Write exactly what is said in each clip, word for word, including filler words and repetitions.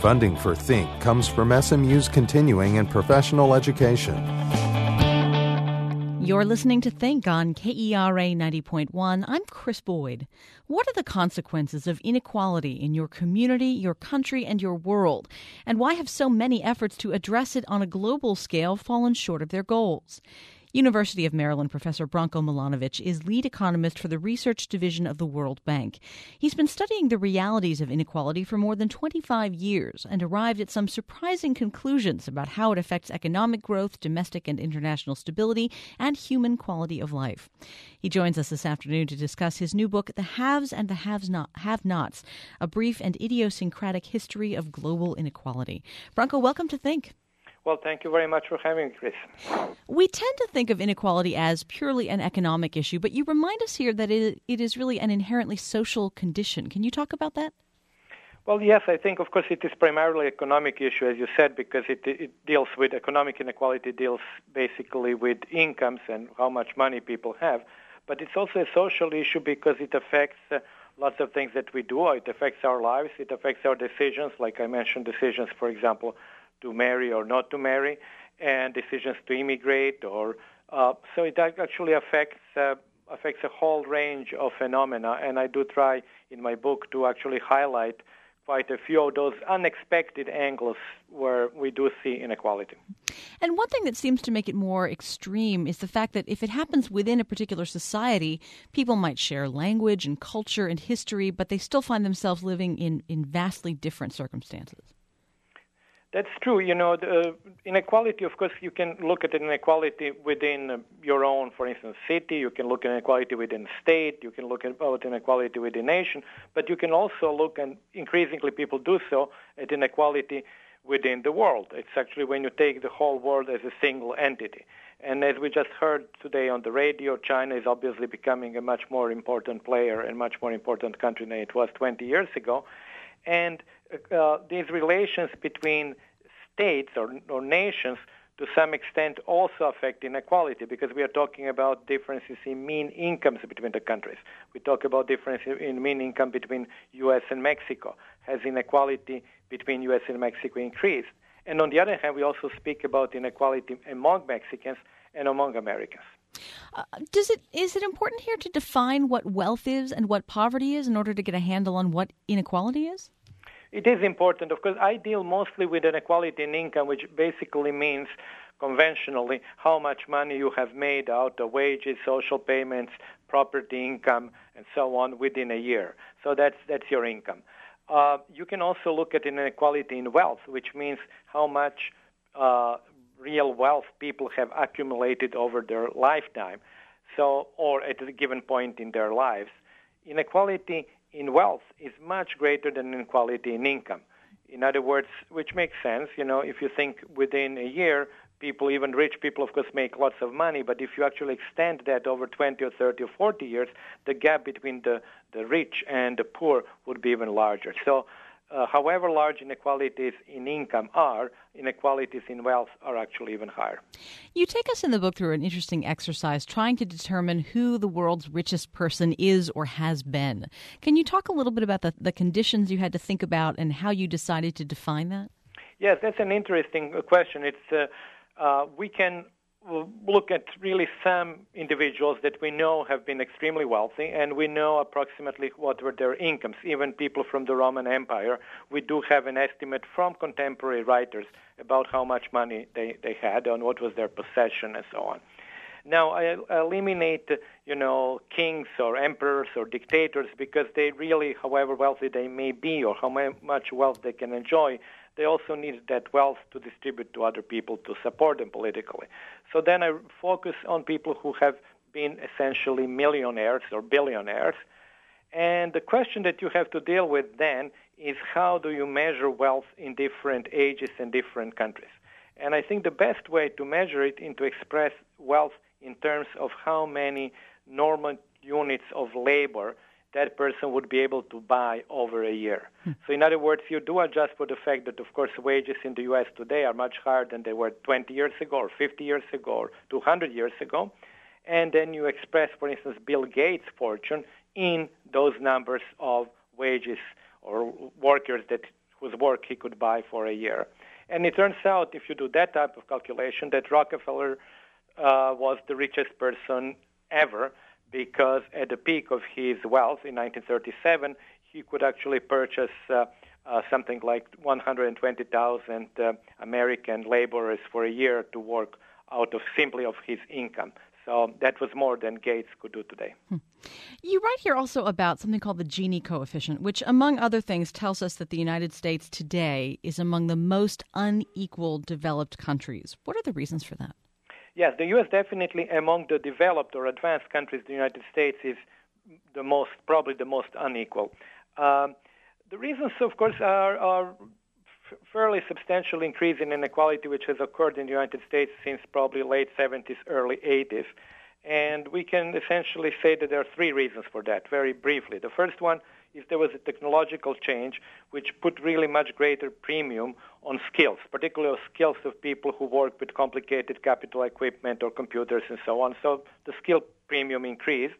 Funding for Think comes from S M U's continuing and professional education. You're listening to Think on K E R A ninety point one. I'm Chris Boyd. What are the consequences of inequality in your community, your country, and your world? And why have so many efforts to address it on a global scale fallen short of their goals? University of Maryland professor Branko Milanovic is lead economist for the research division of the World Bank. He's been studying the realities of inequality for more than twenty-five years and arrived at some surprising conclusions about how it affects economic growth, domestic and international stability, and human quality of life. He joins us this afternoon to discuss his new book, The Haves and the Have-Nots, A Brief and Idiosyncratic History of Global Inequality. Branko, welcome to Think. Well, thank you very much for having me, Chris. We tend to think of inequality as purely an economic issue, but you remind us here that it, it is really an inherently social condition. Can you talk about that? Well, yes, I think, of course, it is primarily an economic issue, as you said, because it, it deals with economic inequality, deals basically with incomes and how much money people have. But it's also a social issue because it affects uh, lots of things that we do. It affects our lives. It affects our decisions, like I mentioned, decisions, for example, to marry or not to marry, and decisions to immigrate, or uh, so it actually affects uh, affects a whole range of phenomena. And I do try in my book to actually highlight quite a few of those unexpected angles where we do see inequality. And one thing that seems to make it more extreme is the fact that if it happens within a particular society, people might share language and culture and history, but they still find themselves living in, in vastly different circumstances. That's true. You know, the inequality, of course, you can look at inequality within your own, for instance, city. You can look at inequality within state. You can look at inequality within nation. But you can also look, and increasingly people do so, at inequality within the world. It's actually when you take the whole world as a single entity. And as we just heard today on the radio, China is obviously becoming a much more important player and much more important country than it was twenty years ago. And uh, these relations between states or, or nations, to some extent, also affect inequality because we are talking about differences in mean incomes between the countries. We talk about differences in mean income between U S and Mexico. Has inequality between U S and Mexico increased? And on the other hand, we also speak about inequality among Mexicans and among Americans. Uh, does it is it important here to define what wealth is and what poverty is in order to get a handle on what inequality is? It is important. Of course, I deal mostly with inequality in income, which basically means conventionally how much money you have made out of wages, social payments, property income, and so on within a year. So that's that's your income. Uh, you can also look at inequality in wealth, which means how much uh, real wealth people have accumulated over their lifetime, so or at a given point in their lives. Inequality in wealth is much greater than inequality in income. In other words, which makes sense, you know, if you think within a year, people, even rich people, of course, make lots of money, but if you actually extend that over twenty or thirty or forty years, the gap between the, the rich and the poor would be even larger. So uh, however large inequalities in income are, inequalities in wealth are actually even higher. You take us in the book through an interesting exercise trying to determine who the world's richest person is or has been. Can you talk a little bit about the, the conditions you had to think about and how you decided to define that? Yes, that's an interesting question. It's uh, uh, we can look at really some individuals that we know have been extremely wealthy, and we know approximately what were their incomes. Even people from the Roman Empire, we do have an estimate from contemporary writers about how much money they, they had and what was their possession and so on. Now, I eliminate, you know, kings or emperors or dictators because they really, however wealthy they may be or how much wealth they can enjoy, they also need that wealth to distribute to other people to support them politically. So then I focus on people who have been essentially millionaires or billionaires. And the question that you have to deal with then is how do you measure wealth in different ages and different countries? And I think the best way to measure it is to express wealth in terms of how many normal units of labor that person would be able to buy over a year. Hmm. So in other words, you do adjust for the fact that, of course, wages in the U S today are much higher than they were twenty years ago or fifty years ago or two hundred years ago. And then you express, for instance, Bill Gates' fortune in those numbers of wages or workers that whose work he could buy for a year. And it turns out, if you do that type of calculation, that Rockefeller uh, was the richest person ever, because at the peak of his wealth in nineteen thirty-seven, he could actually purchase uh, uh, something like one hundred twenty thousand uh, American laborers for a year to work out of simply of his income. So that was more than Gates could do today. Hmm. You write here also about something called the Gini coefficient, which, among other things, tells us that the United States today is among the most unequal developed countries. What are the reasons for that? Yes, the U S definitely among the developed or advanced countries, the United States is the most, probably the most unequal. Um, the reasons, of course, are, are f- fairly substantial increase in inequality, which has occurred in the United States since probably late seventies, early eighties. And we can essentially say that there are three reasons for that, very briefly. The first one is there was a technological change which put really much greater premium on skills, particularly skills of people who work with complicated capital equipment or computers and so on. So the skill premium increased,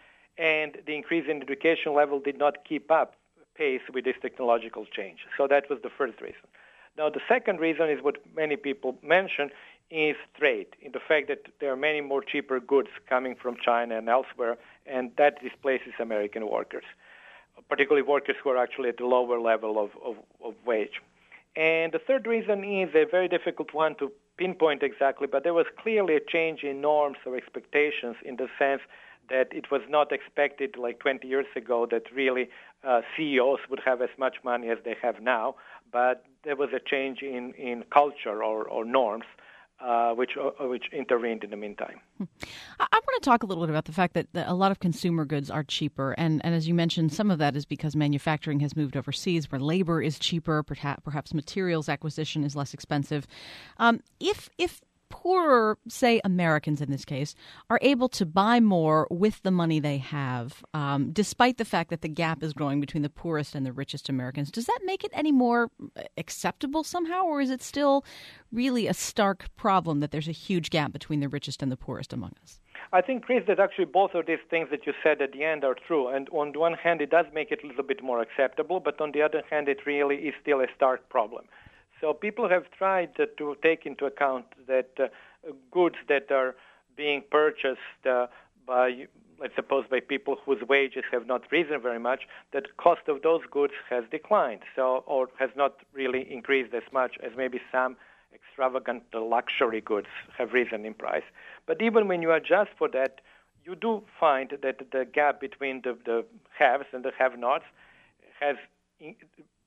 and the increase in education level did not keep up pace with this technological change. So that was the first reason. Now, the second reason is what many people mention, is trade, in the fact that there are many more cheaper goods coming from China and elsewhere, and that displaces American workers, particularly workers who are actually at the lower level of, of, of wage. And the third reason is a very difficult one to pinpoint exactly, but there was clearly a change in norms or expectations in the sense that it was not expected like twenty years ago that really uh, C E Os would have as much money as they have now, but there was a change in, in culture or, or norms Uh, which uh, which intervened in the meantime. I, I want to talk a little bit about the fact that, that a lot of consumer goods are cheaper. And, and as you mentioned, some of that is because manufacturing has moved overseas where labor is cheaper, perhaps, perhaps materials acquisition is less expensive. Um, if if poorer, say Americans in this case, are able to buy more with the money they have, um, despite the fact that the gap is growing between the poorest and the richest Americans, does that make it any more acceptable somehow, or is it still really a stark problem that there's a huge gap between the richest and the poorest among us? I think, Chris, that actually both of these things that you said at the end are true. And on the one hand, it does make it a little bit more acceptable, but on the other hand, it really is still a stark problem. So people have tried uh, to take into account that uh, goods that are being purchased uh, by, let's suppose, by people whose wages have not risen very much, that cost of those goods has declined, so or has not really increased as much as maybe some extravagant luxury goods have risen in price. But even when you adjust for that, you do find that the gap between the, the haves and the have-nots has in,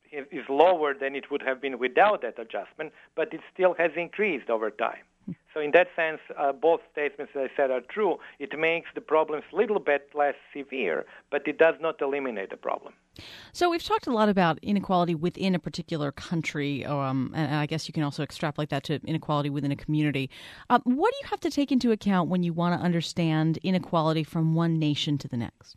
is lower than it would have been without that adjustment, but it still has increased over time. So in that sense, uh, both statements that I said are true. It makes the problems a little bit less severe, but it does not eliminate the problem. So we've talked a lot about inequality within a particular country, um, and I guess you can also extrapolate that to inequality within a community. Um, what do you have to take into account when you want to understand inequality from one nation to the next?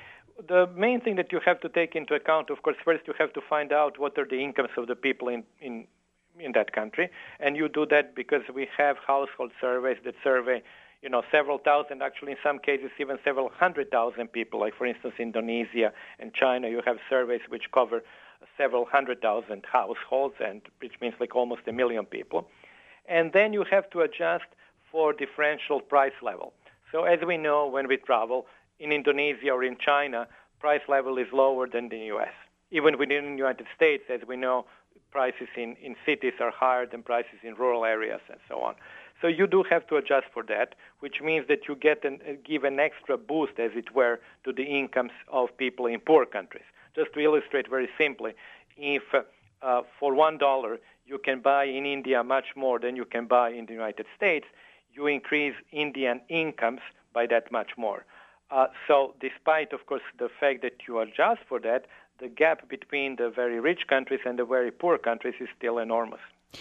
The main thing that you have to take into account, of course, first you have to find out what are the incomes of the people in, in, in that country. And you do that because we have household surveys that survey, you know, several thousand, actually in some cases even several hundred thousand people. Like, for instance, Indonesia and China, you have surveys which cover several hundred thousand households, and which means like almost a million people. And then you have to adjust for differential price level. So as we know, when we travel, in Indonesia or in China, price level is lower than the U S. Even within the United States, as we know, prices in, in cities are higher than prices in rural areas and so on. So you do have to adjust for that, which means that you get an, give an extra boost, as it were, to the incomes of people in poor countries. Just to illustrate very simply, if uh, for one dollar you can buy in India much more than you can buy in the United States, you increase Indian incomes by that much more. Uh, so despite, of course, the fact that you adjust for that, the gap between the very rich countries and the very poor countries is still enormous.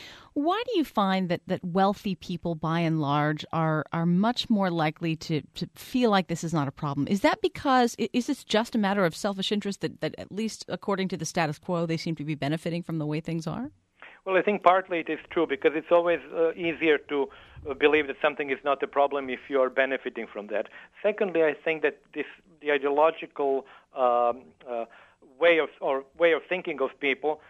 Why do you find that, that wealthy people, by and large, are are much more likely to, to feel like this is not a problem? Is that because, is this just a matter of selfish interest that, that at least according to the status quo, they seem to be benefiting from the way things are? Well, I think partly it is true, because it's always uh, easier to uh, believe that something is not a problem if you are benefiting from that. Secondly, I think that this the ideological um, uh, way of or way of thinking of people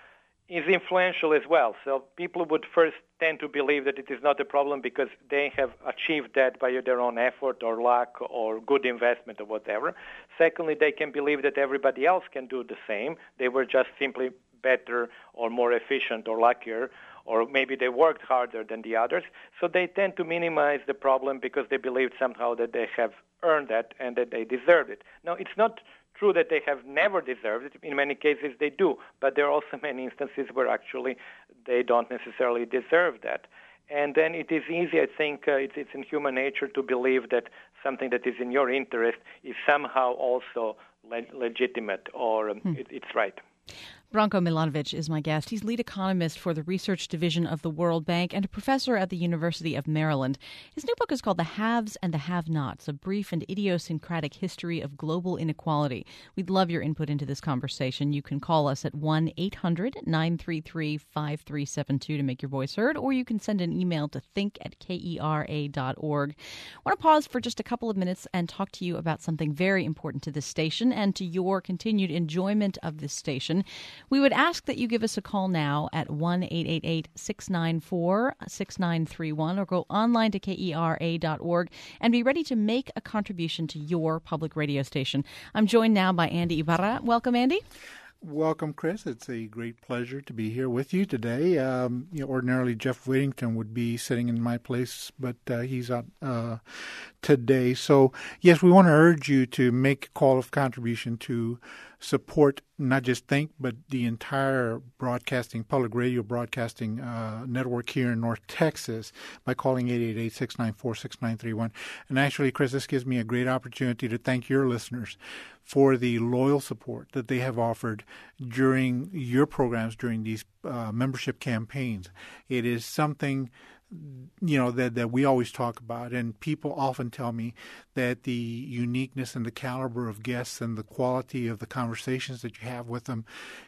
is influential as well. So people would first tend to believe that it is not a problem because they have achieved that by their own effort or luck or good investment or whatever. Secondly, they can believe that everybody else can do the same. They were just simply better or more efficient or luckier, or maybe they worked harder than the others. So they tend to minimize the problem because they believe somehow that they have earned that and that they deserve it. Now, it's not true that they have never deserved it. In many cases, they do. But there are also many instances where actually they don't necessarily deserve that. And then it is easy, I think, uh, it's, it's in human nature to believe that something that is in your interest is somehow also le- legitimate or um, hmm. it, it's right. Branko Milanovic is my guest. He's lead economist for the Research Division of the World Bank and a professor at the University of Maryland. His new book is called The Haves and the Have-Nots, A Brief and Idiosyncratic History of Global Inequality. We'd love your input into this conversation. You can call us at one eight hundred nine three three five three seven two to make your voice heard, or you can send an email to think at kera dot org. I want to pause for just a couple of minutes and talk to you about something very important to this station and to your continued enjoyment of this station. We would ask that you give us a call now at one eight eight eight six nine four six nine three one or go online to kera dot org and be ready to make a contribution to your public radio station. I'm joined now by Andy Ibarra. Welcome, Andy. Welcome, Chris. It's a great pleasure to be here with you today. Um, you know, ordinarily, Jeff Whittington would be sitting in my place, but uh, he's out uh, today. So, yes, we want to urge you to make a call of contribution to support not just Think, but the entire broadcasting, public radio broadcasting uh, network here in North Texas by calling eight eight eight six nine four six nine three one. And actually, Chris, this gives me a great opportunity to thank your listeners for the loyal support that they have offered during your programs, during these uh, membership campaigns. It is something, you know, that, that we always talk about, and people often tell me that the uniqueness and the caliber of guests and the quality of the conversations that you have with them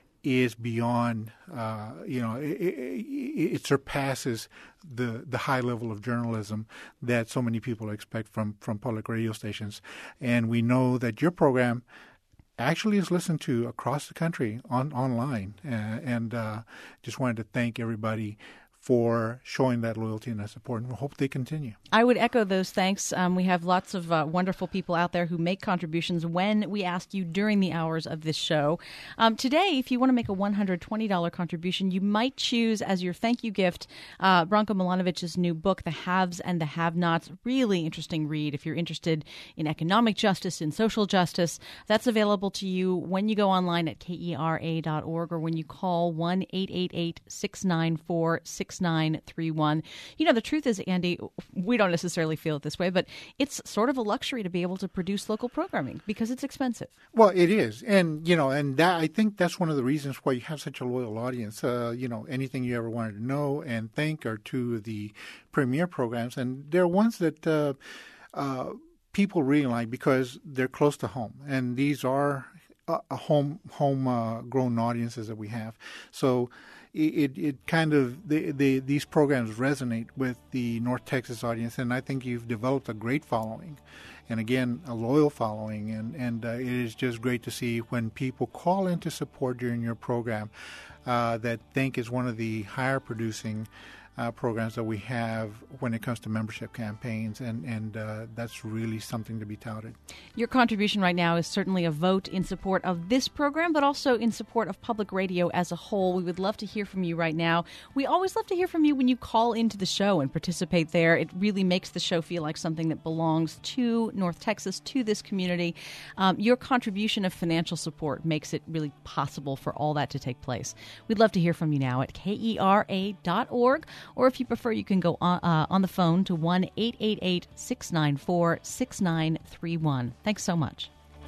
is beyond, uh, you know, it, it, it surpasses the the high level of journalism that so many people expect from, from public radio stations. And we know that your program actually is listened to across the country on online. Uh, and uh, just wanted to thank everybody for showing that loyalty and that support, and we hope they continue. I would echo those thanks. Um, we have lots of uh, wonderful people out there who make contributions when we ask you during the hours of this show. Um, today, if you want to make a one hundred twenty dollars contribution, you might choose as your thank you gift uh, Branko Milanovic's new book, The Haves and the Have-Nots. Really interesting read if you're interested in economic justice, in social justice. That's available to you when you go online at kera dot org or when you call one eight eight eight six nine four six nine three one. You know, the truth is, Andy, we don't necessarily feel it this way, but it's sort of a luxury to be able to produce local programming because it's expensive. Well, it is. And, you know, and that, I think that's one of the reasons why you have such a loyal audience. Uh, you know, anything you ever wanted to know and think are two of the premier programs. And they're ones that uh, uh, people really like because they're close to home. And these are uh, home, home uh, grown audiences that we have. So It, it kind of, the, the, these programs resonate with the North Texas audience, and I think you've developed a great following, and again, a loyal following, and, and uh, it is just great to see when people call in to support during your program uh, that Think is one of the higher producing Uh, programs that we have when it comes to membership campaigns, and, and uh, that's really something to be touted. Your contribution right now is certainly a vote in support of this program, but also in support of public radio as a whole. We would love to hear from you right now. We always love to hear from you when you call into the show and participate there. It really makes the show feel like something that belongs to North Texas, to this community. Um, your contribution of financial support makes it really possible for all that to take place. We'd love to hear from you now at kera dot org. Or if you prefer, you can go on, uh, on the phone to one eight eight eight six nine four six nine three one. Thanks so much.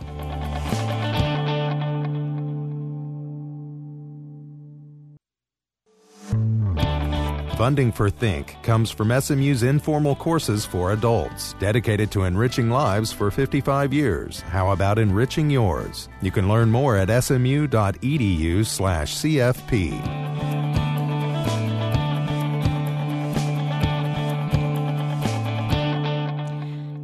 Funding for Think comes from S M U's informal courses for adults, dedicated to enriching lives for fifty-five years. How about enriching yours? You can learn more at smu dot e d u slash c f p.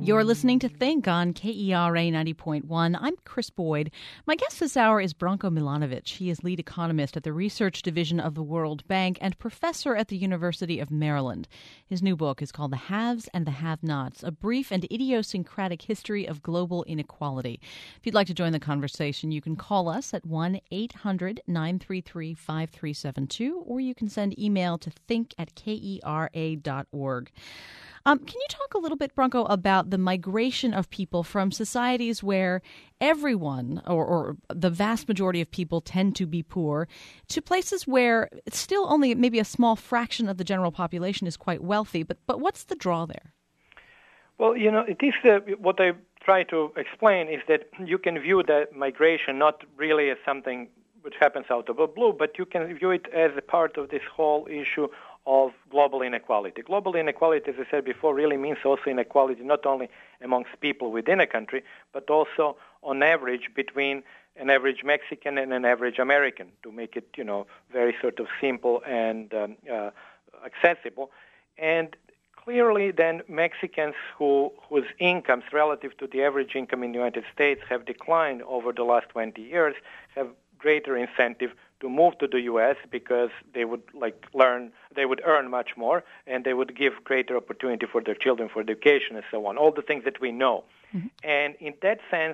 You're listening to Think on K E R A ninety point one. I'm Chris Boyd. My guest this hour is Branko Milanovic. He is lead economist at the Research Division of the World Bank and professor at the University of Maryland. His new book is called The Haves and the Have-Nots, A Brief and Idiosyncratic History of Global Inequality. If you'd like to join the conversation, you can call us at one eight hundred nine three three five three seven two, or you can send email to think at K E R A dot org. Um, can you talk a little bit, Branko, about the migration of people from societies where everyone or, or the vast majority of people tend to be poor to places where it's still only maybe a small fraction of the general population is quite wealthy? But but what's the draw there? Well, you know, it is uh, what I try to explain is that you can view that migration not really as something which happens out of the blue, but you can view it as a part of this whole issue of global inequality. Global inequality, as I said before, really means also inequality not only amongst people within a country, but also on average between an average Mexican and an average American, to make it, you know, very sort of simple and um, uh, accessible. And clearly then Mexicans who whose incomes relative to the average income in the United States have declined over the last twenty years have greater incentive to move to the U S because they would like learn, they would earn much more, and they would give greater opportunity for their children for education and so on. All the things that we know. Mm-hmm. And in that sense,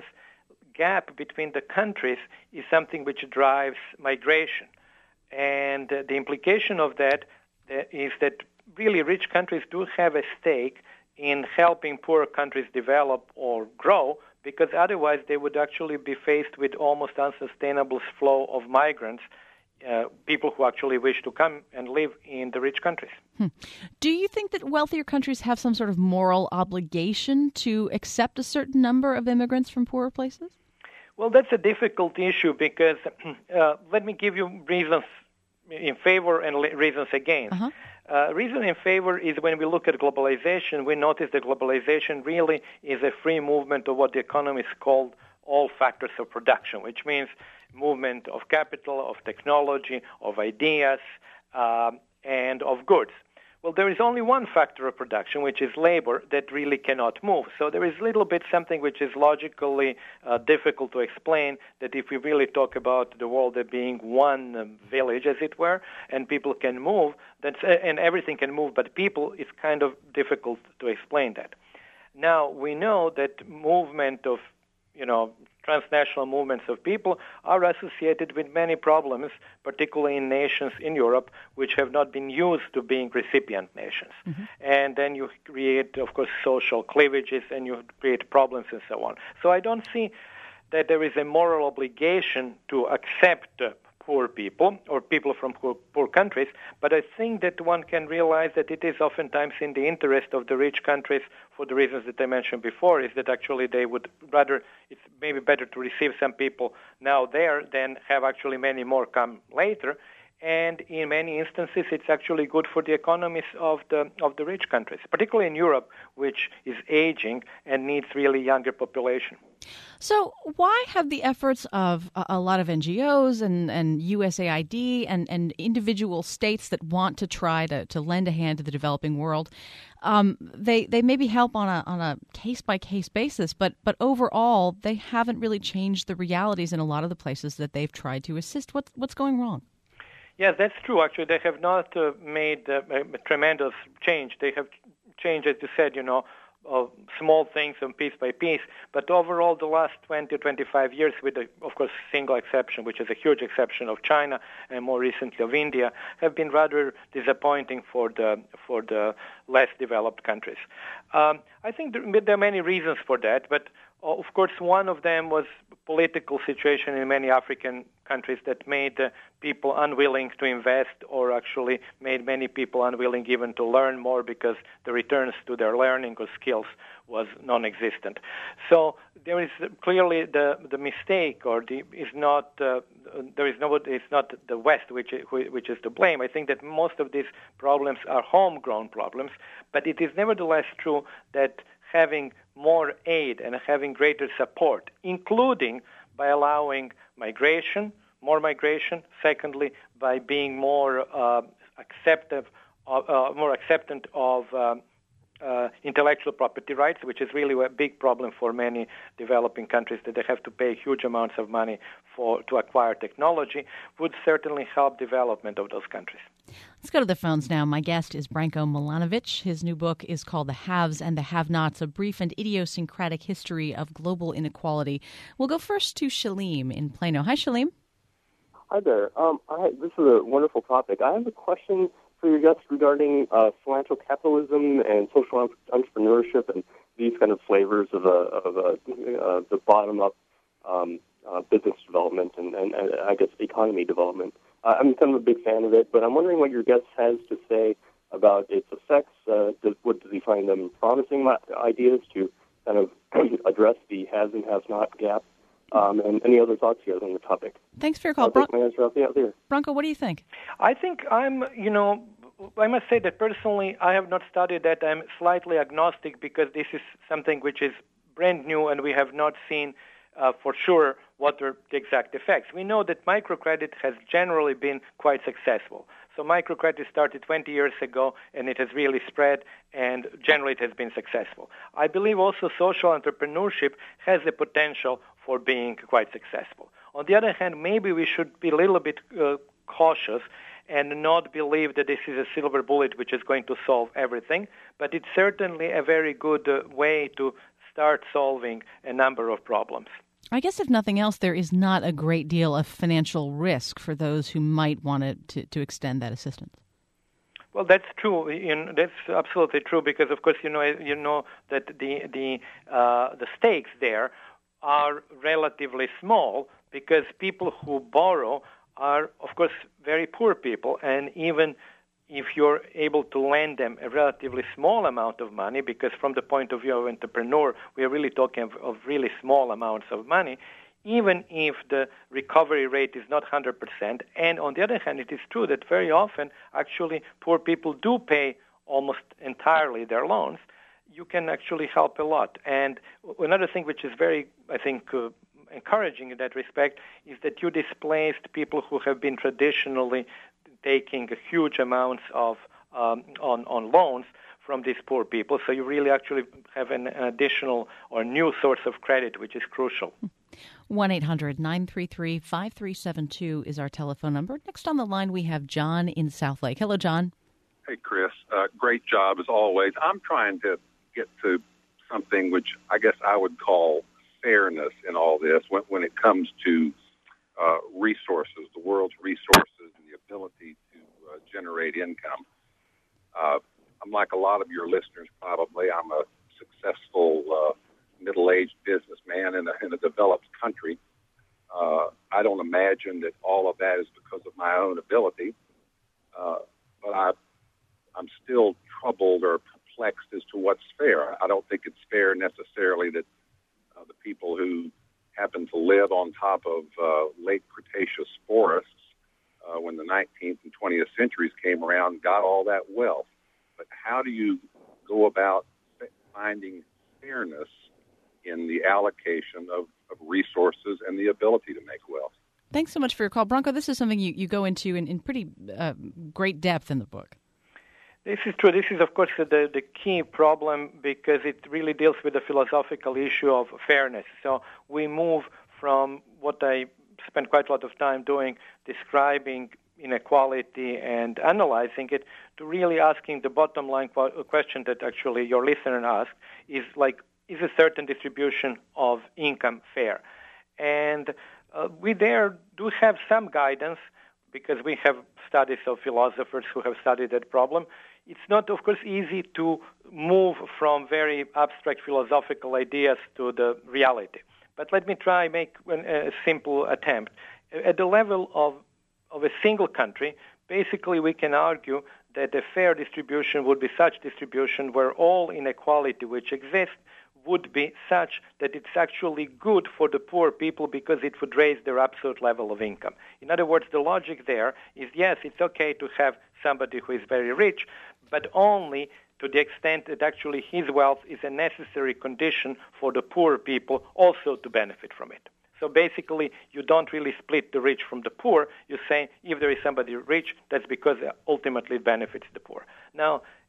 gap between the countries is something which drives migration. And uh, the implication of that uh, is that really rich countries do have a stake in helping poorer countries develop or grow, because otherwise they would actually be faced with almost unsustainable flow of migrants, uh, people who actually wish to come and live in the rich countries. Hmm. Do you think that wealthier countries have some sort of moral obligation to accept a certain number of immigrants from poorer places? Well, that's a difficult issue because uh, let me give you reasons in favor and reasons against. Uh-huh. Uh, reason in favor is when we look at globalization, we notice that globalization really is a free movement of what the economists call all factors of production, which means movement of capital, of technology, of ideas, um, and of goods. Well, there is only one factor of production, which is labor, that really cannot move. So there is a little bit something which is logically uh, difficult to explain, that if we really talk about the world as being one um, village, as it were, and people can move, that's, uh, and everything can move but people, it's kind of difficult to explain that. Now, we know that movement of, you know, transnational movements of people are associated with many problems, particularly in nations in Europe, which have not been used to being recipient nations. Mm-hmm. And then you create, of course, social cleavages, and you create problems and so on. So I don't see that there is a moral obligation to accept uh, poor people or people from poor, poor countries, but I think that one can realize that it is oftentimes in the interest of the rich countries, for the reasons that I mentioned before, is that actually they would rather, it's maybe better to receive some people now there than have actually many more come later. And in many instances, it's actually good for the economies of the of the rich countries, particularly in Europe, which is aging and needs really younger population. So why have the efforts of a lot of N G Os and, and U S A I D and, and individual states that want to try to, to lend a hand to the developing world, um, they they maybe help on a on a case by case basis, but but overall they haven't really changed the realities in a lot of the places that they've tried to assist. What's what's going wrong? Yes, that's true. Actually, they have not uh, made uh, a tremendous change. They have changed, as you said, you know, uh, small things and piece by piece. But overall, the last twenty or twenty-five years, with, a, of course, single exception, which is a huge exception of China and more recently of India, have been rather disappointing for the for the less developed countries. Um, I think there, there are many reasons for that, but of course, one of them was political situation in many African countries that made uh, people unwilling to invest, or actually made many people unwilling even to learn more because the returns to their learning or skills was non-existent. So there is clearly the the mistake, or the is not uh, there is no it's not the West which is, which is to blame. I think that most of these problems are homegrown problems, but it is nevertheless true that having more aid and having greater support, including by allowing migration, more migration, secondly, by being more uh, acceptive, uh, uh, more acceptant of um, uh, intellectual property rights, which is really a big problem for many developing countries, that they have to pay huge amounts of money for to acquire technology, would certainly help development of those countries. Let's go to the phones now. My guest is Branko Milanovic. His new book is called The Haves and the Have-Nots, A Brief and Idiosyncratic History of Global Inequality. We'll go first to Shalim in Plano. Hi, Shalim. Hi there. Um, I, this is a wonderful topic. I have a question for your guest regarding uh, financial capitalism and social entrepreneurship and these kind of flavors of, a, of a, uh, the bottom-up um, uh, business development and, and, and, I guess, economy development. Uh, I'm kind of a big fan of it, but I'm wondering what your guest has to say about its effects. Uh, does, what, does he find them promising ideas to kind of address the haves and have-not gap? Um, and any other thoughts you have on the topic? Thanks for your call. I'll take my answer out there. Branko, what do you think? I think I'm, you know, I must say that personally I have not studied that. I'm slightly agnostic because this is something which is brand new and we have not seen uh, for sure what are the exact effects. We know that microcredit has generally been quite successful. So microcredit started twenty years ago, and it has really spread, and generally it has been successful. I believe also social entrepreneurship has the potential for being quite successful. On the other hand, maybe we should be a little bit uh, cautious and not believe that this is a silver bullet which is going to solve everything, but it's certainly a very good uh, way to start solving a number of problems. I guess if nothing else, there is not a great deal of financial risk for those who might want to, to extend that assistance. Well, that's true. You know, that's absolutely true because, of course, you know you know that the the uh, the stakes there are relatively small because people who borrow are, of course, very poor people, and even if you're able to lend them a relatively small amount of money, because from the point of view of an entrepreneur, we are really talking of, of really small amounts of money, even if the recovery rate is not one hundred percent. And on the other hand, it is true that very often, actually, poor people do pay almost entirely their loans. You can actually help a lot. And another thing which is very, I think, uh, encouraging in that respect is that you displaced people who have been traditionally taking huge amounts of um, on, on loans from these poor people. So you really actually have an additional or new source of credit, which is crucial. one eight hundred nine three three five three seven two is our telephone number. Next on the line, we have John in Southlake. Hello, John. Hey, Chris. Uh, great job, as always. I'm trying to get to something which I guess I would call fairness in all this when, when it comes to uh, resources, the world's resources, and the ability to uh, generate income. Uh, I'm like a lot of your listeners probably. I'm a successful uh, middle-aged businessman in a, in a developed country. Uh, I don't imagine that all of that is because of my own ability, uh, but I, I'm still troubled or perplexed as to what's fair. I don't think it's fair necessarily that uh, the people who happen to live on top of uh, late Cretaceous forests uh, when the nineteenth and twentieth centuries came around got all that wealth. But how do you go about finding fairness in the allocation of, of resources and the ability to make wealth? Thanks so much for your call. Branko, this is something you, you go into in, in pretty uh, great depth in the book. This is true. This is, of course, the, the key problem because it really deals with the philosophical issue of fairness. So we move from what I spent quite a lot of time doing, describing inequality and analyzing it, to really asking the bottom line question that actually your listener asked, is like, is a certain distribution of income fair? And uh, we there do have some guidance because we have studies of philosophers who have studied that problem. It's not, of course, easy to move from very abstract philosophical ideas to the reality. But let me try make a simple attempt. At the level of, of a single country, basically we can argue that a fair distribution would be such distribution where all inequality which exists would be such that it's actually good for the poor people because it would raise their absolute level of income. In other words, the logic there is, yes, it's okay to have somebody who is very rich, but only to the extent that actually his wealth is a necessary condition for the poor people also to benefit from it. So basically, you don't really split the rich from the poor. You say if there is somebody rich, that's because ultimately it benefits the poor. Now,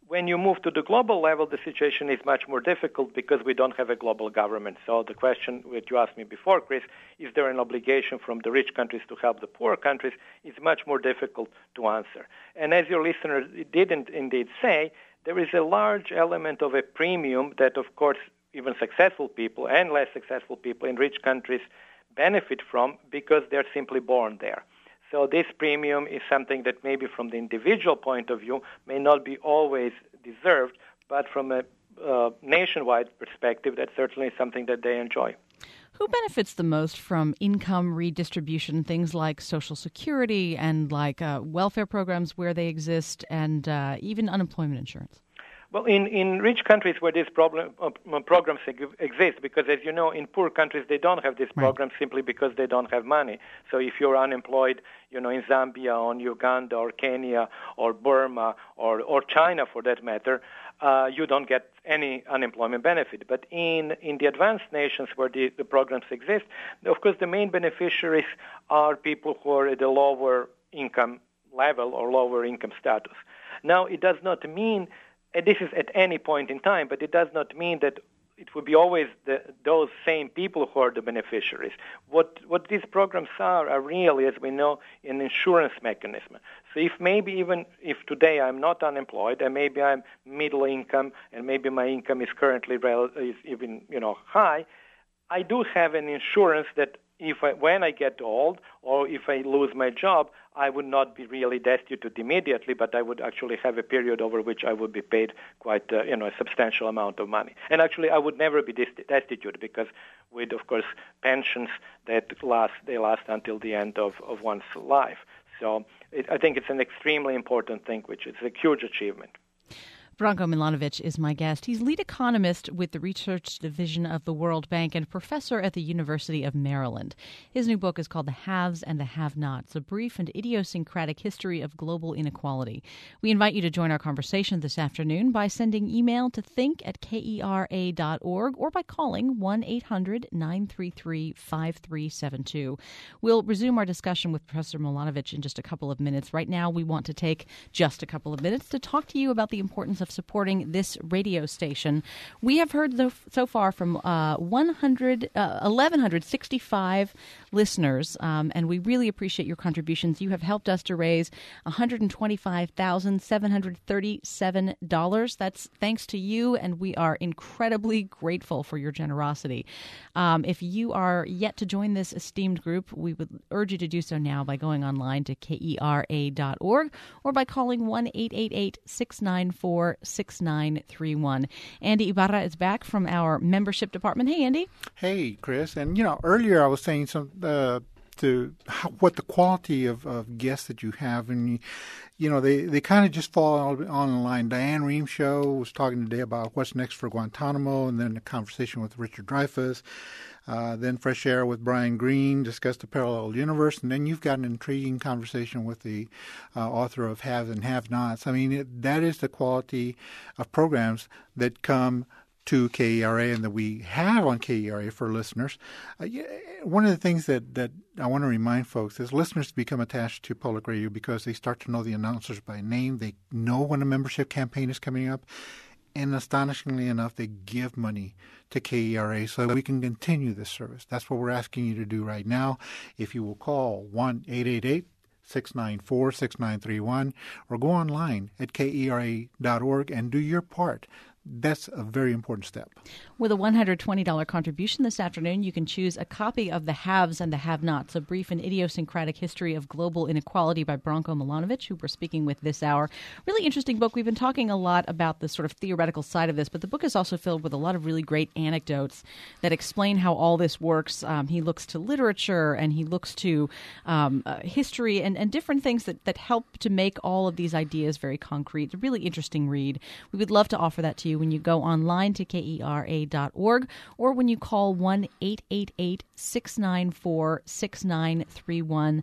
When you move to the global level, the situation is much more difficult because we don't have a global government. So the question that you asked me before, Chris, is there an obligation from the rich countries to help the poor countries, is much more difficult to answer. And as your listener didn't indeed say, there is a large element of a premium that, of course, even successful people and less successful people in rich countries benefit from because they're simply born there. So this premium is something that maybe from the individual point of view may not be always deserved, but from a uh, nationwide perspective, that's certainly something that they enjoy. Who benefits the most from income redistribution, things like Social Security and like uh, welfare programs where they exist and uh, even unemployment insurance? Well, in, in rich countries where these problem, uh, programs exist, because as you know, in poor countries they don't have these programs right. simply because they don't have money. So if you're unemployed, you know, in Zambia, or Uganda, or Kenya, or Burma, or, or China for that matter, uh, you don't get any unemployment benefit. But in, in the advanced nations where the, the programs exist, of course the main beneficiaries are people who are at a lower income level or lower income status. Now, it does not mean and this is at any point in time, but it does not mean that it will be always the, those same people who are the beneficiaries. What what these programs are are really, as we know, an insurance mechanism. So if maybe even if today I'm not unemployed and maybe I'm middle income and maybe my income is currently rel- is even you know high, I do have an insurance that if I, when I get old or if I lose my job, I would not be really destitute immediately, but I would actually have a period over which I would be paid quite, uh, you know, a substantial amount of money. And actually, I would never be destitute because with, of course, pensions that last, they last until the end of, of one's life. So it, I think it's an extremely important thing, which is a huge achievement. Branko Milanovic is my guest. He's lead economist with the Research Division of the World Bank and professor at the University of Maryland. His new book is called The Haves and the Have-Nots, A Brief and Idiosyncratic History of Global Inequality. We invite you to join our conversation this afternoon by sending email to think at kera dot org or by calling one eight hundred nine three three five three seven two. We'll resume our discussion with Professor Milanovic in just a couple of minutes. Right now, we want to take just a couple of minutes to talk to you about the importance of supporting this radio station. We have heard the, so far from uh, one hundred, uh, one thousand one hundred sixty-five listeners, um, and we really appreciate your contributions. You have helped us to raise one hundred twenty-five thousand seven hundred thirty-seven dollars. That's thanks to you, and we are incredibly grateful for your generosity. Um, if you are yet to join this esteemed group, we would urge you to do so now by going online to kera dot org or by calling one eight eight eight six nine four six nine three one. Andy Ibarra is back from our membership department. Hey, Andy. Hey, Chris. And, you know, earlier I was saying some uh, to how, what the quality of, of guests that you have. And, you, you know, they, they kind of just fall on, on the line. Diane Rehm show was talking today about what's next for Guantanamo, and then a conversation with Richard Dreyfuss. Uh, then Fresh Air with Brian Greene discussed the parallel universe, and then you've got an intriguing conversation with the uh, author of Haves and Have-Nots. I mean, it, that is the quality of programs that come to K E R A and that we have on K E R A for listeners. Uh, one of the things that, that I want to remind folks is listeners become attached to public radio because they start to know the announcers by name. They know when a membership campaign is coming up. And astonishingly enough, they give money to K E R A so that we can continue this service. That's what we're asking you to do right now. If you will call one eight eight eight six nine four six nine three one or go online at kera dot org and do your part. That's a very important step. With a one hundred twenty dollars contribution this afternoon, you can choose a copy of The Haves and the Have-Nots, A Brief and Idiosyncratic History of Global Inequality by Branko Milanovic, who we're speaking with this hour. Really interesting book. We've been talking a lot about the sort of theoretical side of this, but the book is also filled with a lot of really great anecdotes that explain how all this works. Um, he looks to literature and he looks to um, uh, history and, and different things that, that help to make all of these ideas very concrete. It's a really interesting read. We would love to offer that to you when you go online to kera dot org or when you call one eight eight eight six nine four six nine three one.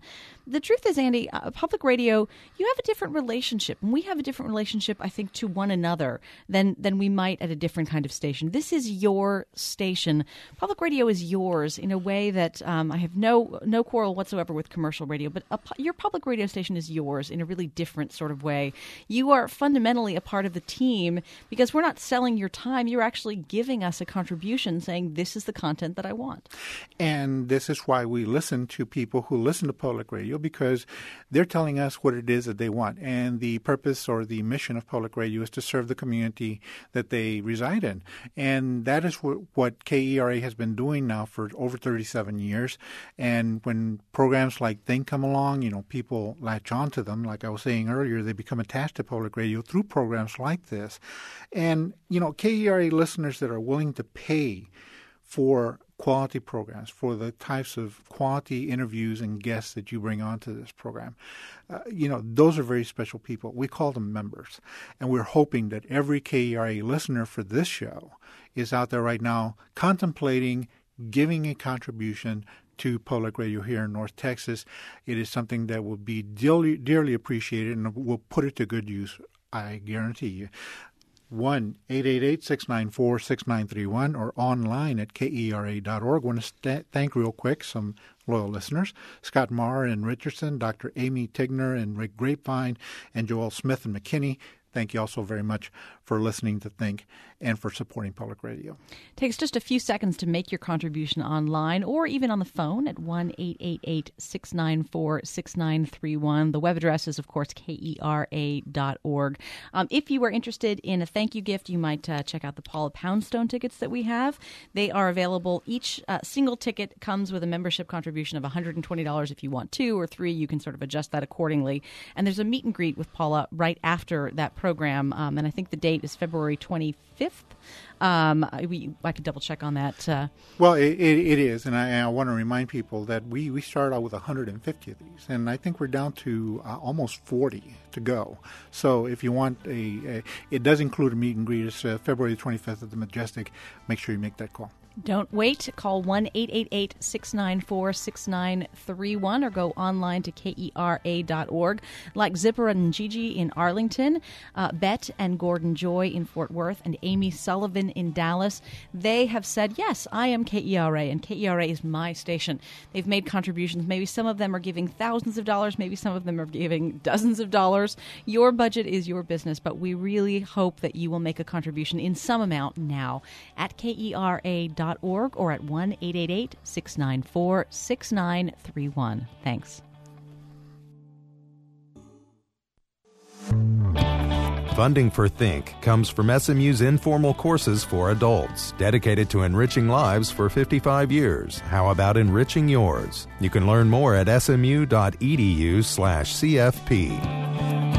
The truth is, Andy, uh, public radio, you have a different relationship, and we have a different relationship, I think, to one another than than we might at a different kind of station. This is your station. Public radio is yours in a way that um, I have no no quarrel whatsoever with commercial radio, but a, your public radio station is yours in a really different sort of way. You are fundamentally a part of the team because we're not selling your time. You're actually giving us a contribution saying this is the content that I want. And this is why we listen to people who listen to public radio, because they're telling us what it is that they want. And the purpose or the mission of public radio is to serve the community that they reside in. And that is what, what K E R A has been doing now for over thirty-seven years. And when programs like Think come along, you know, people latch on to them. Like I was saying earlier, they become attached to public radio through programs like this. And, you know, K E R A listeners that are willing to pay for quality programs, for the types of quality interviews and guests that you bring onto this program. Uh, you know, those are very special people. We call them members. And we're hoping that every K E R A listener for this show is out there right now contemplating giving a contribution to public radio here in North Texas. It is something that will be dearly, dearly appreciated, and we'll put it to good use, I guarantee you. one eight eight eight, six nine four, six nine three one or online at K E R A dot org. I want to st- thank real quick some loyal listeners, Scott Marr in Richardson, Doctor Amy Tigner and Rick Grapevine, and Joel Smith in McKinney. Thank you also very much for listening to Think and for supporting public radio. Takes just a few seconds to make your contribution online or even on the phone at one eight eight eight, six nine four, six nine three one. The web address is, of course, K E R A dot org. Um, if you are interested in a thank you gift, you might uh, check out the Paula Poundstone tickets that we have. They are available. Each uh, single ticket comes with a membership contribution of one hundred twenty dollars if you want two or three. You can sort of adjust that accordingly. And there's a meet and greet with Paula right after that program, um, and I think the date is February twenty-fifth. Um, we, I could double check on that. Uh, well, it, it, it is, and I, I want to remind people that we, we started out with one hundred fifty of these, and I think we're down to uh, almost forty to go. So if you want a, a it does include a meet and greet. It's uh, February twenty-fifth at the Majestic. Make sure you make that call. Don't wait. Call one eight eight eight, six nine four, six nine three one or go online to K E R A dot org. Like Zipper and Gigi in Arlington, uh, Bet and Gordon Joy in Fort Worth, and Amy Sullivan in Dallas, they have said, yes, I am K E R A, and K E R A is my station. They've made contributions. Maybe some of them are giving thousands of dollars. Maybe some of them are giving dozens of dollars. Your budget is your business, but we really hope that you will make a contribution in some amount now at K E R A dot org or at one eight eight eight, six nine four, six nine three one. Thanks. Funding for Think comes from S M U's informal courses for adults, dedicated to enriching lives for fifty-five years. How about enriching yours? You can learn more at smu.edu slash CFP.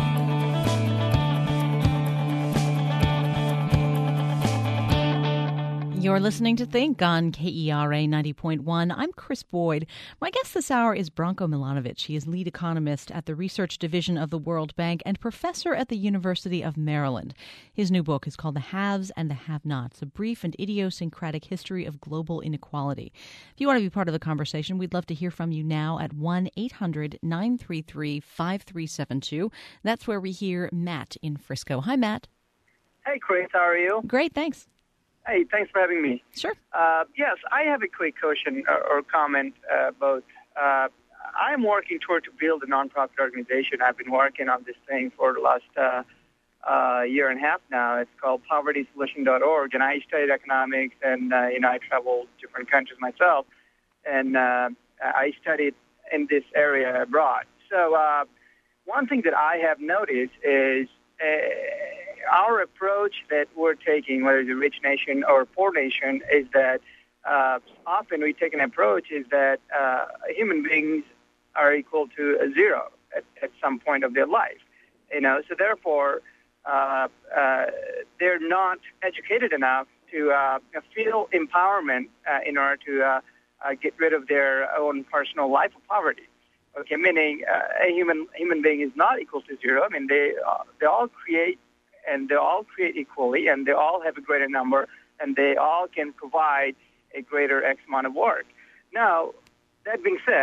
You're listening to Think on K E R A ninety point one. I'm Chris Boyd. My guest this hour is Branko Milanovic. He is lead economist at the Research Division of the World Bank and professor at the University of Maryland. His new book is called The Haves and the Have-Nots, A Brief and Idiosyncratic History of Global Inequality. If you want to be part of the conversation, we'd love to hear from you now at one eight hundred, nine three three, five three seven two. That's where we hear Matt in Frisco. Hi, Matt. Hey, Chris. How are you? Great, thanks. Hey, thanks for having me. Sure. Uh, yes, I have a quick question or, or comment uh, both. Uh, I'm working toward to build a nonprofit organization. I've been working on this thing for the last uh, uh, year and a half now. It's called poverty solution dot org, and I studied economics, and uh, you know I traveled to different countries myself, and uh, I studied in this area abroad. So uh, one thing that I have noticed is uh, our approach that we're taking, whether it's a rich nation or a poor nation, is that uh, often we take an approach is that uh, human beings are equal to a zero at, at some point of their life. You know, so therefore uh, uh, they're not educated enough to uh, feel empowerment uh, in order to uh, uh, get rid of their own personal life of poverty. Okay, meaning uh, a human human being is not equal to zero. I mean, they uh, they all create. And they all create equally, and they all have a greater number, and they all can provide a greater X amount of work. Now, that being said,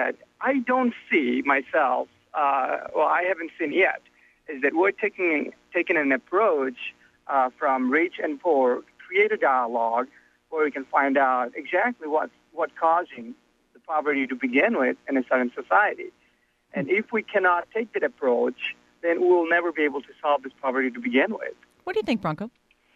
I don't see myself, uh, well, I haven't seen yet, is that we're taking, taking an approach uh, from rich and poor, create a dialogue where we can find out exactly what what's causing the poverty to begin with in a certain society. And if we cannot take that approach, then we will never be able to solve this poverty to begin with. What do you think, Branko?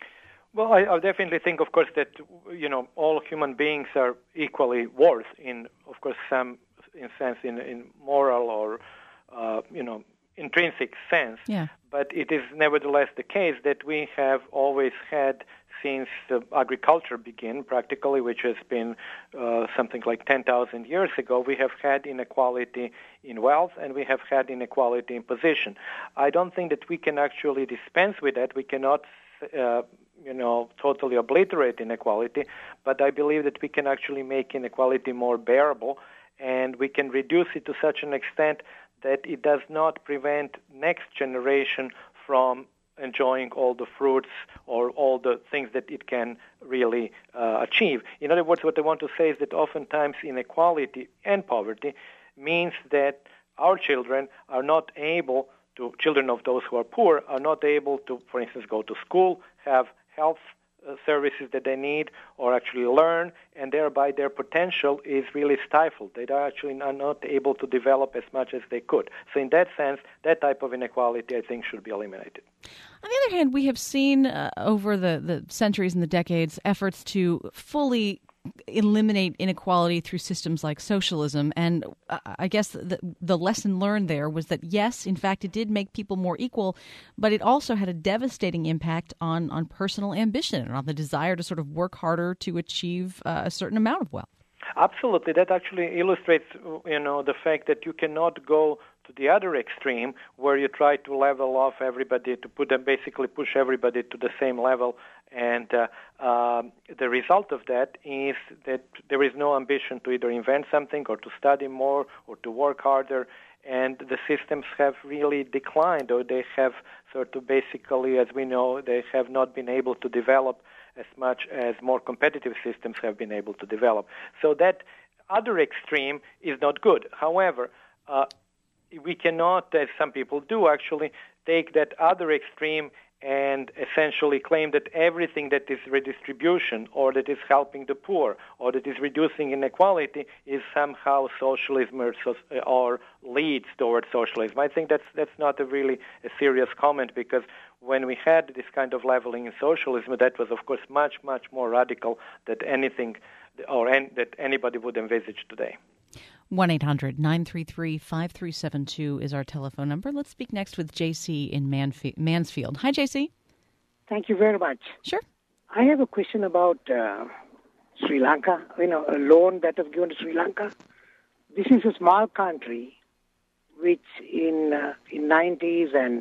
Well, I, I definitely think, of course, that, you know, all human beings are equally worth in, of course, some in sense, in, in moral or, uh, you know, intrinsic sense. Yeah. But it is nevertheless the case that we have always had, since uh, agriculture began, practically, which has been uh, something like ten thousand years ago, we have had inequality in wealth and we have had inequality in position. I don't think that we can actually dispense with that. We cannot, uh, you know, totally obliterate inequality, but I believe that we can actually make inequality more bearable, and we can reduce it to such an extent that it does not prevent next generation from enjoying all the fruits or all the things that it can really uh, achieve. In other words, what I want to say is that oftentimes inequality and poverty means that our children are not able to, children of those who are poor, are not able to, for instance, go to school, have health uh, services that they need, or actually learn, and thereby their potential is really stifled. They are actually not able to develop as much as they could. So in that sense, that type of inequality, I think, should be eliminated. On the other hand, we have seen uh, over the, the centuries and the decades efforts to fully eliminate inequality through systems like socialism. And uh, I guess the, the lesson learned there was that, yes, in fact, it did make people more equal, but it also had a devastating impact on, on personal ambition and on the desire to sort of work harder to achieve uh, a certain amount of wealth. Absolutely. That actually illustrates, you know, the fact that you cannot go to the other extreme where you try to level off everybody, to put them, basically push everybody to the same level. And uh, um, the result of that is that there is no ambition to either invent something or to study more or to work harder. And the systems have really declined, or they have sort of basically, as we know, they have not been able to develop as much as more competitive systems have been able to develop. So that other extreme is not good. However, uh, we cannot, as some people do actually, take that other extreme and essentially claim that everything that is redistribution or that is helping the poor or that is reducing inequality is somehow socialism or, or leads towards socialism. I think that's that's not a really a serious comment, because when we had this kind of leveling in socialism, that was, of course, much, much more radical than anything or any, that anybody would envisage today. one eight hundred nine three three five three seven two is our telephone number. Let's speak next with J C in Manf- Mansfield. Hi, J C. Thank you very much. Sure. I have a question about uh, Sri Lanka, you know, a loan that was given to Sri Lanka. This is a small country which in uh, in nineties and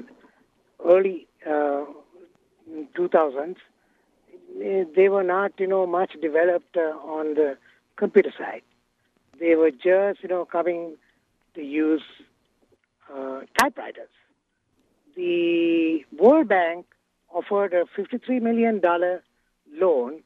early uh, two thousands, they were not, you know, much developed uh, on the computer side. They were just, you know, coming to use uh, typewriters. The World Bank offered a fifty-three million dollars loan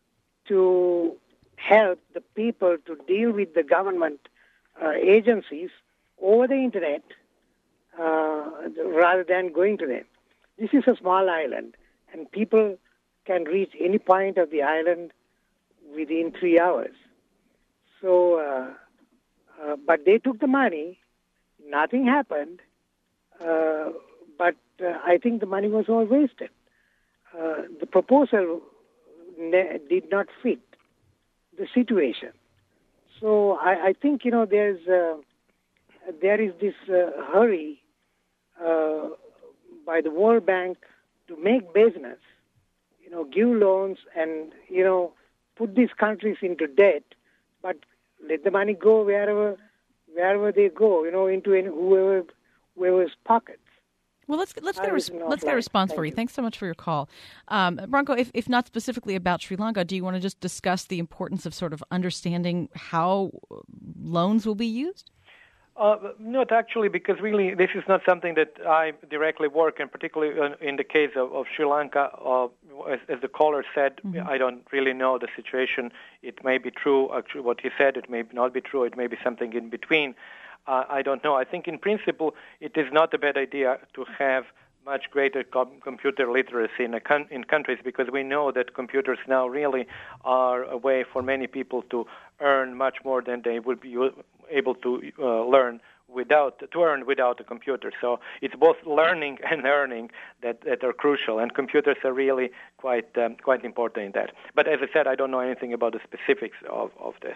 to help the people to deal with the government uh, agencies over the Internet uh, rather than going to them. This is a small island, and people can reach any point of the island within three hours. So, uh, uh, but they took the money, nothing happened, uh, but uh, I think the money was all wasted. Uh, the proposal ne- did not fit the situation. So I, I think, you know, there's uh, there is this uh, hurry uh, by the World Bank to make business, you know, give loans and, you know, put these countries into debt, but let the money go wherever wherever they go, you know, into any, whoever whoever's pockets. Well, let's let's get a, res- let's get a response Thank for you. you. Thanks so much for your call, um, Branko. If if not specifically about Sri Lanka, do you want to just discuss the importance of sort of understanding how loans will be used? Uh, not actually, because really this is not something that I directly work in, particularly in the case of, of Sri Lanka. Uh, as, as the caller said, mm-hmm. I don't really know the situation. It may be true, actually, what he said. It may not be true. It may be something in between. uh, I don't know. I think in principle it is not a bad idea to have much greater com- computer literacy in, a con- in countries, because we know that computers now really are a way for many people to earn much more than they would be able to uh, learn without to earn without a computer. So it's both learning and earning that, that are crucial, and computers are really quite um, quite important in that. But as I said, I don't know anything about the specifics of, of this.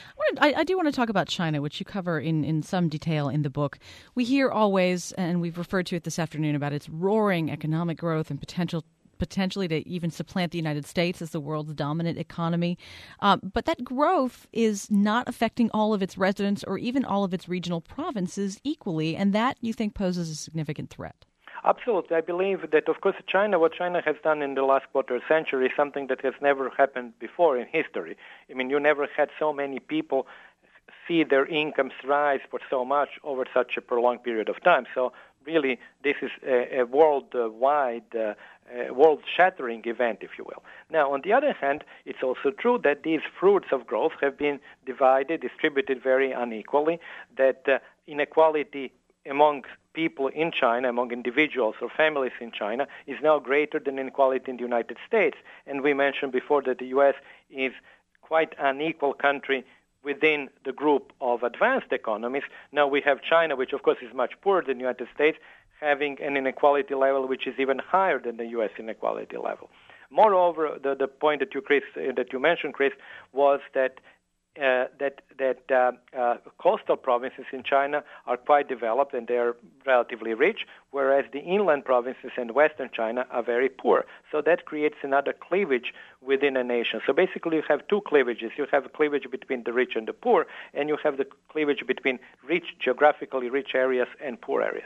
I, I do want to talk about China, which you cover in, in some detail in the book. We hear always, and we've referred to it this afternoon, about its roaring economic growth and potential potentially to even supplant the United States as the world's dominant economy. Um, but that growth is not affecting all of its residents or even all of its regional provinces equally, and that, you think, poses a significant threat. Absolutely. I believe that, of course, China, what China has done in the last quarter century is something that has never happened before in history. I mean, you never had so many people see their incomes rise for so much over such a prolonged period of time. So really, this is a, a worldwide, uh, a world-shattering event, if you will. Now, on the other hand, it's also true that these fruits of growth have been divided, distributed very unequally, that uh, inequality among people in China, among individuals or families in China, is now greater than inequality in the United States. And we mentioned before that the U S is quite an unequal country within the group of advanced economies. Now we have China, which of course is much poorer than the United States, having an inequality level which is even higher than the U S inequality level. Moreover, the, the point that you, Chris, uh, that you mentioned, Chris, was that uh, that that uh, uh, coastal provinces in China are quite developed and they are relatively rich, whereas the inland provinces in Western China are very poor. So that creates another cleavage within a nation. So basically you have two cleavages. You have a cleavage between the rich and the poor, and you have the cleavage between rich, geographically rich areas and poor areas.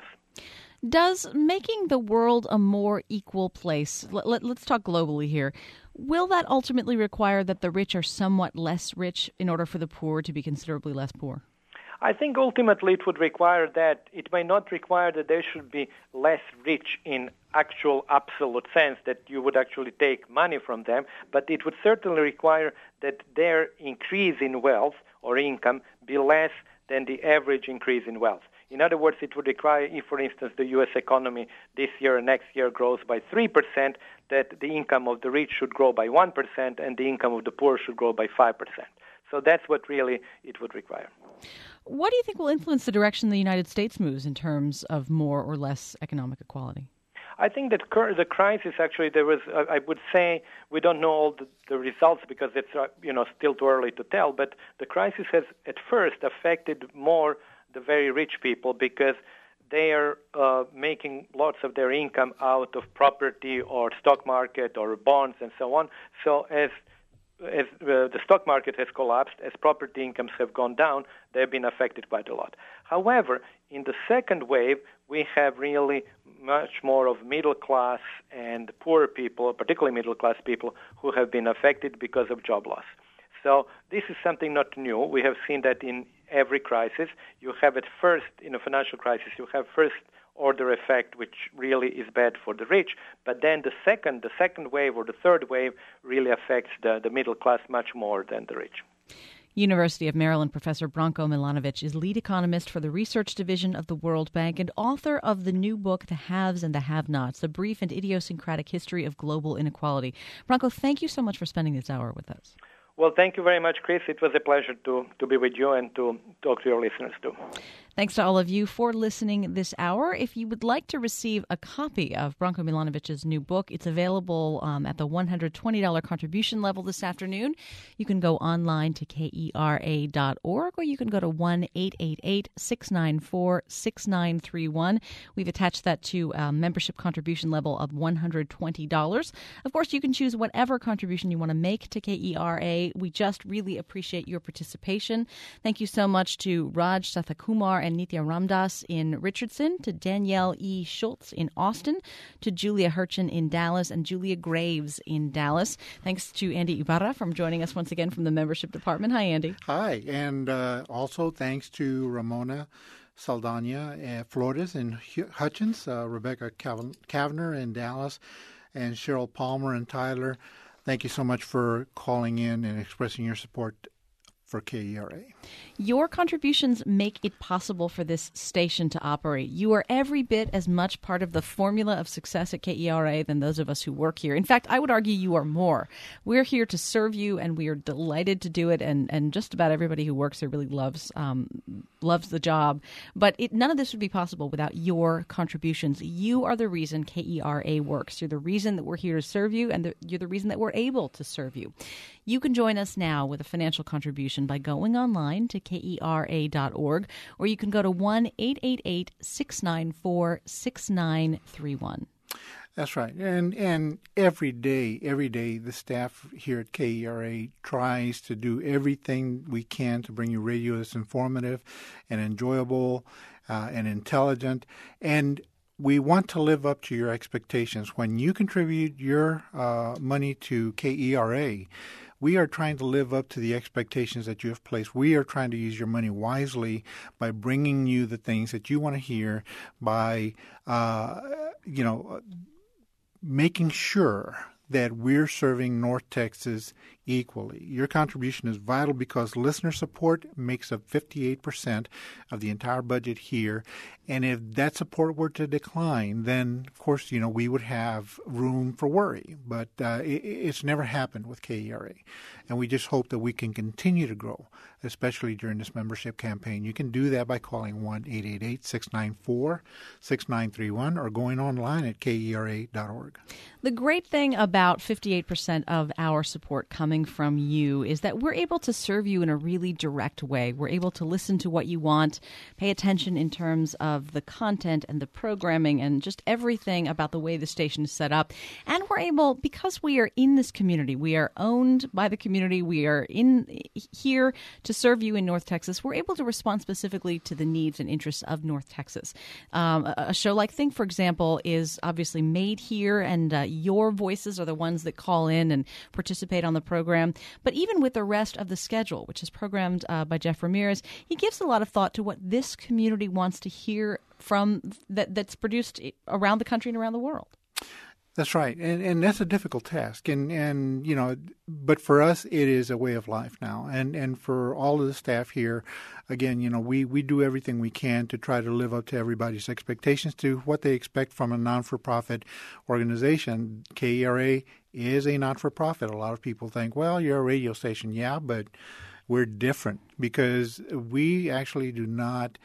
Does making the world a more equal place, let, let, let's talk globally here, will that ultimately require that the rich are somewhat less rich in order for the poor to be considerably less poor? I think ultimately it would require that. It may not require that they should be less rich in actual absolute sense, that you would actually take money from them, but it would certainly require that their increase in wealth or income be less than the average increase in wealth. In other words, it would require, if, for instance, the U S economy this year and next year grows by three percent, that the income of the rich should grow by one percent and the income of the poor should grow by five percent. So that's what really it would require. What do you think will influence the direction the United States moves in terms of more or less economic equality? I think that cur- the crisis actually, there was, uh, I would say, we don't know all the, the results because it's uh, you know still too early to tell, but the crisis has at first affected more the very rich people because they are uh, making lots of their income out of property or stock market or bonds and so on. So as as uh, the stock market has collapsed, as property incomes have gone down, they've been affected quite a lot. However, in the second wave, we have really much more of middle class and poorer people, particularly middle class people, who have been affected because of job loss. So this is something not new. We have seen that in every crisis. You have at first, in a financial crisis, you have first order effect, which really is bad for the rich. But then the second, the second wave or the third wave really affects the, the middle class much more than the rich. University of Maryland professor Branko Milanovic is lead economist for the research division of the World Bank and author of the new book, The Haves and the Have-Nots, A Brief and Idiosyncratic History of Global Inequality. Branko, thank you so much for spending this hour with us. Well, thank you very much, Chris. It was a pleasure to, to be with you and to talk to your listeners, too. Thanks to all of you for listening this hour. If you would like to receive a copy of Branko Milanovic's new book, it's available um, at the one hundred twenty dollars contribution level this afternoon. You can go online to K E R A dot org, or you can go to one eight eight eight, six nine four, six nine three one. We've attached that to a membership contribution level of one hundred twenty dollars. Of course, you can choose whatever contribution you want to make to K E R A. We just really appreciate your participation. Thank you so much to Raj Sathakumar and Nitya Ramdas in Richardson, to Danielle E. Schultz in Austin, to Julia Hirchin in Dallas, and Julia Graves in Dallas. Thanks to Andy Ibarra for joining us once again from the membership department. Hi, Andy. Hi, and uh, also thanks to Ramona Saldana uh, Flores in Hutchins, uh, Rebecca Cav- Kavanagh in Dallas, and Cheryl Palmer and Tyler. Thank you so much for calling in and expressing your support for K E R A. Your contributions make it possible for this station to operate. You are every bit as much part of the formula of success at K E R A than those of us who work here. In fact, I would argue you are more. We're here to serve you, and we are delighted to do it, and, and just about everybody who works here really loves um, loves the job. But it, none of this would be possible without your contributions. You are the reason K E R A works. You're the reason that we're here to serve you, and the, you're the reason that we're able to serve you. You can join us now with a financial contribution by going online to K E R A dot org, or you can go to one eight eight eight, six nine four, six nine three one. That's right. And and every day, every day, the staff here at K E R A tries to do everything we can to bring you radio that's informative and enjoyable uh, and intelligent. And we want to live up to your expectations. When you contribute your uh, money to K E R A, we are trying to live up to the expectations that you have placed. We are trying to use your money wisely by bringing you the things that you want to hear, by, uh, you know, making sure that we're serving North Texas equally. Your contribution is vital because listener support makes up fifty-eight percent of the entire budget here. And if that support were to decline, then, of course, you know, we would have room for worry. But uh, it, it's never happened with K E R A. And we just hope that we can continue to grow, especially during this membership campaign. You can do that by calling one eight eight eight, six nine four, six nine three one or going online at K E R A dot org. The great thing about fifty-eight percent of our support coming from you is that we're able to serve you in a really direct way. We're able to listen to what you want, pay attention in terms of the content and the programming and just everything about the way the station is set up. And we're able, because we are in this community, we are owned by the community, we are in here to serve you in North Texas, we're able to respond specifically to the needs and interests of North Texas. Um, a, a show like Think, for example, is obviously made here, and uh, your voices are the ones that call in and participate on the program. But even with the rest of the schedule, which is programmed uh, by Jeff Ramirez, he gives a lot of thought to what this community wants to hear from that that's produced around the country and around the world. That's right, and and that's a difficult task, and and you know, but for us it is a way of life now, and and for all of the staff here, again, you know, we we do everything we can to try to live up to everybody's expectations, to what they expect from a non-for-profit organization. K E R A is a not-for-profit. A lot of people think, well, you're a radio station, yeah, but we're different because we actually do not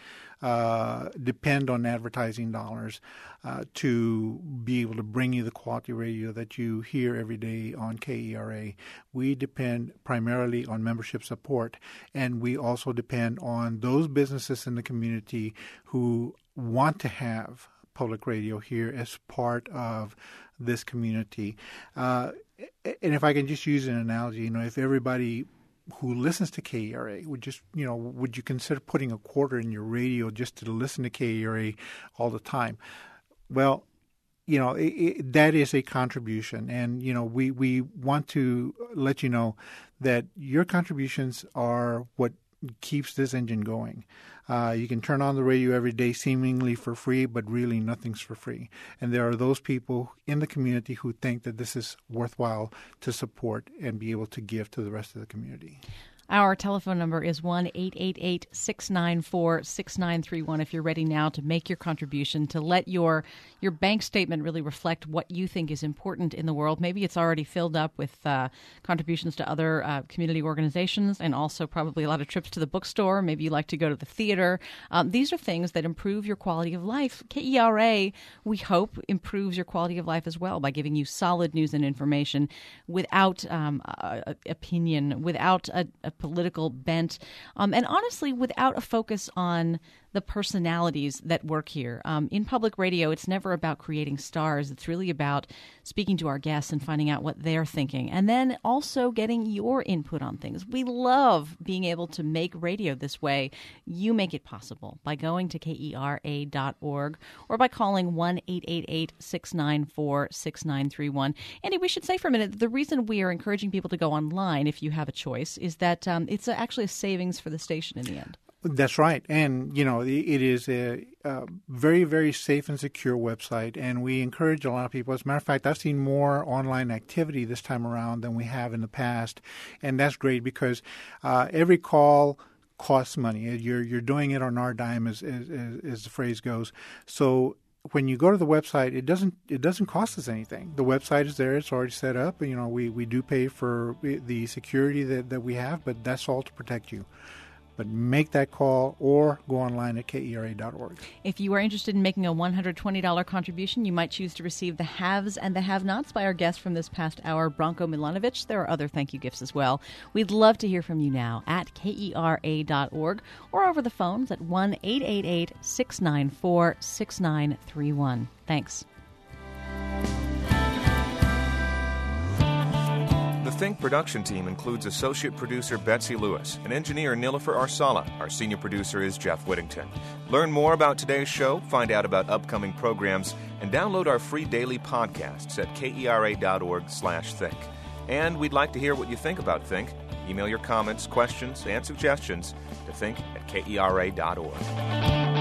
uh, depend on advertising dollars uh, to be able to bring you the quality radio that you hear every day on K E R A. We depend primarily on membership support, and we also depend on those businesses in the community who want to have public radio here as part of this community. Uh, and if I can just use an analogy, you know, if everybody who listens to K E R A would just, you know, would you consider putting a quarter in your radio just to listen to K E R A all the time? Well, you know, it, it, that is a contribution. And, you know, we, we want to let you know that your contributions are what keeps this engine going. Uh, you can turn on the radio every day seemingly for free, but really nothing's for free. And there are those people in the community who think that this is worthwhile to support and be able to give to the rest of the community. Our telephone number is one eight eight eight, six nine four, six nine three one if you're ready now to make your contribution, to let your your bank statement really reflect what you think is important in the world. Maybe it's already filled up with uh, contributions to other uh, community organizations, and also probably a lot of trips to the bookstore. Maybe you like to go to the theater. Um, these are things that improve your quality of life. K E R A, we hope, improves your quality of life as well by giving you solid news and information without um, uh, opinion, without a, a political bent, um, and honestly, without a focus on the personalities that work here. Um, in public radio, it's never about creating stars. It's really about speaking to our guests and finding out what they're thinking, and then also getting your input on things. We love being able to make radio this way. You make it possible by going to K E R A dot org or by calling one eight eight eight, six nine four, six nine three one. Andy, we should say for a minute, the reason we are encouraging people to go online, if you have a choice, is that um, it's a, actually a savings for the station in the end. That's right. And, you know, it is a, a very, very safe and secure website, and we encourage a lot of people. As a matter of fact, I've seen more online activity this time around than we have in the past, and that's great because uh, every call costs money. You're you're doing it on our dime, as, as, as the phrase goes. So when you go to the website, it doesn't it doesn't cost us anything. The website is there; it's already set up. You know, we, we do pay for the security that, that we have, but that's all to protect you. But make that call or go online at K E R A dot org. If you are interested in making a one hundred twenty dollars contribution, you might choose to receive the haves and the have-nots by our guest from this past hour, Branko Milanovic. There are other thank you gifts as well. We'd love to hear from you now at K E R A dot org or over the phones at one eight eight eight, six nine four, six nine three one. Thanks. The Think production team includes associate producer Betsy Lewis and engineer Nilofer Arsala. Our senior producer is Jeff Whittington. Learn more about today's show, find out about upcoming programs, and download our free daily podcasts at K E R A dot org slash think. And we'd like to hear what you think about Think. Email your comments, questions, and suggestions to think at K E R A dot org.